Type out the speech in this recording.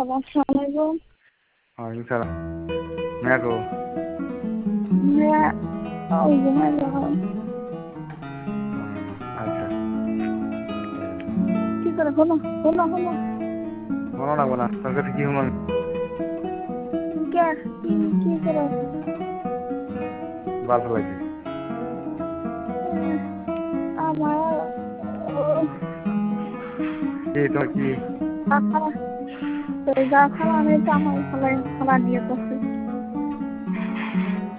Assalamualaikum. Waalaikumsalam. Meko. Ya, oh gimana? আচ্ছা কি করে হলো? হলো হলো। মনে লাগবো না তোর কাছে কি হলো কে কি করে? বাল ফেলাইছি আমার কি তোর কি দেখা আমি তো আমার ফলাই ফলা দিয়ে করছি।